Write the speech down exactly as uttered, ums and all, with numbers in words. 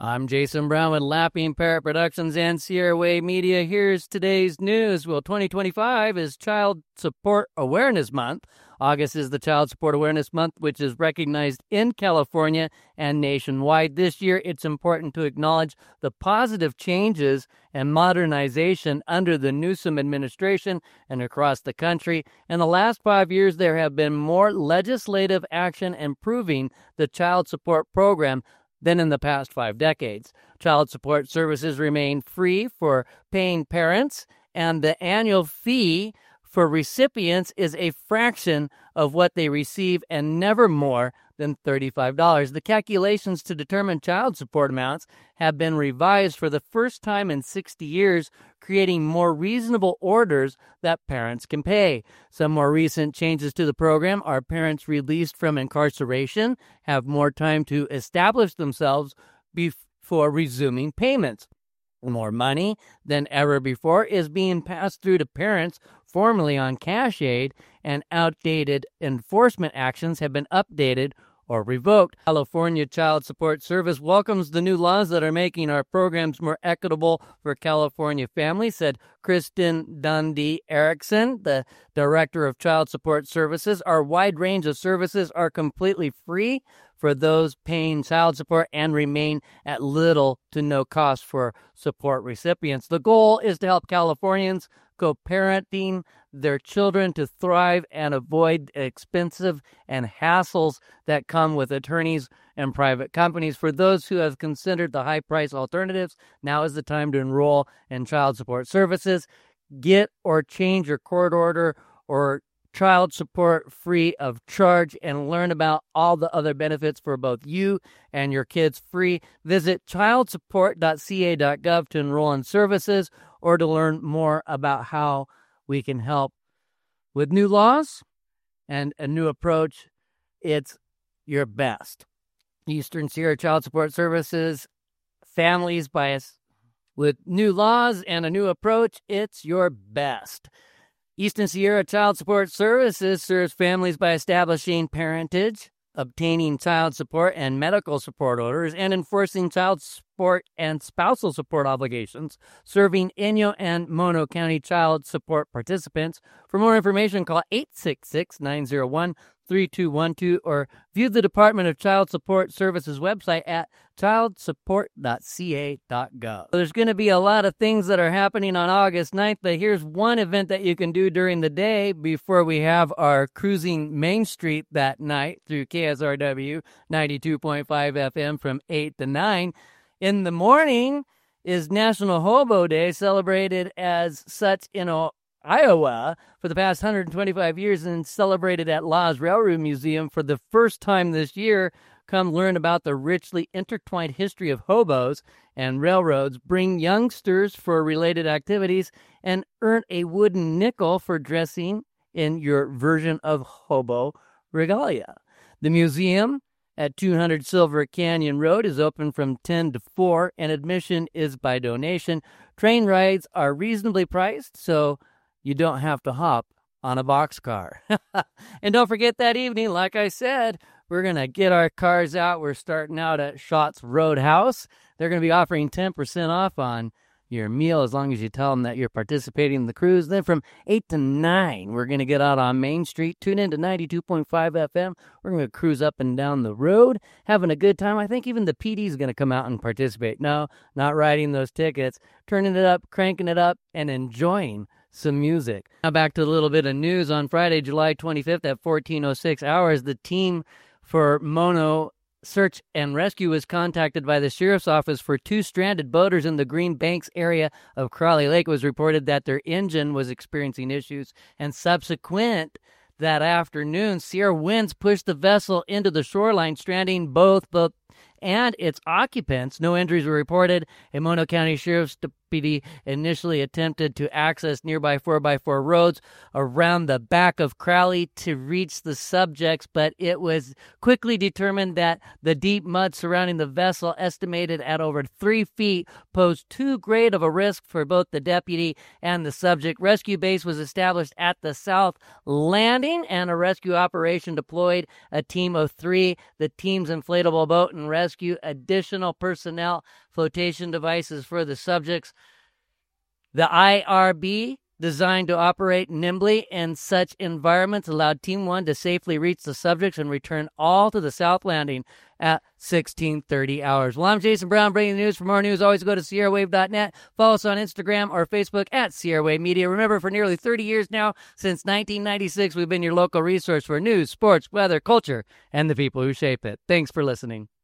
I'm Jason Brown with Lapping Parrot Productions and Sierra Way Media. Here's today's news. Well, twenty twenty-five is Child Support Awareness Month. August is the Child Support Awareness Month, which is recognized in California and nationwide. This year, it's important to acknowledge the positive changes and modernization under the Newsom administration and across the country. In the last five years, there have been more legislative action improving the child support program than in the past five decades. Child support services remain free for paying parents, and the annual fee for recipients is a fraction of what they receive and never more than thirty-five dollars. The calculations to determine child support amounts have been revised for the first time in sixty years, creating more reasonable orders that parents can pay. Some more recent changes to the program are parents released from incarceration have more time to establish themselves before resuming payments. More money than ever before is being passed through to parents formerly on cash aid, and outdated enforcement actions have been updated or revoked. California Child Support Service welcomes the new laws that are making our programs more equitable for California families, said Kristen Dundee Erickson, the Director of Child Support Services. Our wide range of services are completely free for those paying child support and remain at little to no cost for support recipients. The goal is to help Californians co-parenting their children to thrive and avoid expensive and hassles that come with attorneys and private companies. For those who have considered the high-price alternatives, now is the time to enroll in child support services. Get or change your court order or child support free of charge and learn about all the other benefits for both you and your kids free. Visit child support dot c a dot gov to enroll in services or to learn more about how we can help. With new laws and a new approach, it's your best. Eastern Sierra Child Support Services, families bias. With new laws and a new approach, it's your best. Eastern Sierra Child Support Services serves families by establishing parentage, obtaining child support and medical support orders, and enforcing child support and spousal support obligations, serving Inyo and Mono County child support participants. For more information, call eight six six, nine zero one, three two one two or view the Department of Child Support Services website at child support dot c a dot gov. There's going to be a lot of things that are happening on August ninth, but here's one event that you can do during the day before we have our cruising Main Street that night through K S R W ninety-two point five F M from eight to nine. In the morning is National Hobo Day, celebrated as such in a Iowa for the past one hundred twenty-five years and celebrated at Laws Railroad Museum for the first time this year. Come learn about the richly intertwined history of hobos and railroads, bring youngsters for related activities, and earn a wooden nickel for dressing in your version of hobo regalia. The museum at two hundred Silver Canyon Road is open from ten to four, and admission is by donation. Train rides are reasonably priced, so you don't have to hop on a boxcar. And don't forget that evening, like I said, we're going to get our cars out. We're starting out at Schatz Roadhouse. They're going to be offering ten percent off on your meal as long as you tell them that you're participating in the cruise. Then from eight to nine, we're going to get out on Main Street. Tune in to ninety-two point five F M. We're going to cruise up and down the road, having a good time. I think even the P D is going to come out and participate. No, not riding those tickets. Turning it up, cranking it up, and enjoying some music. Now back to a little bit of news. On Friday, July twenty-fifth at fourteen oh six hours, the team for Mono Search and Rescue was contacted by the Sheriff's Office for two stranded boaters in the Green Banks area of Crowley Lake. It was reported that their engine was experiencing issues, and subsequent that afternoon, Sierra winds pushed the vessel into the shoreline, stranding both both and its occupants. No injuries were reported. A Mono County Sheriff's deputy initially attempted to access nearby four by four roads around the back of Crowley to reach the subjects, but it was quickly determined that the deep mud surrounding the vessel, estimated at over three feet, posed too great of a risk for both the deputy and the subject. Rescue base was established at the South Landing, and a rescue operation deployed a team of three. The team's inflatable boat and rescue additional personnel, flotation devices for the subjects. The I R B, designed to operate nimbly in such environments, allowed Team one to safely reach the subjects and return all to the South Landing at sixteen thirty hours. Well, I'm Jason Brown, bringing the news. For more news, always go to Sierra Wave dot net. Follow us on Instagram or Facebook at Sierra Wave Media. Remember, for nearly thirty years now, since nineteen ninety-six, we've been your local resource for news, sports, weather, culture, and the people who shape it. Thanks for listening.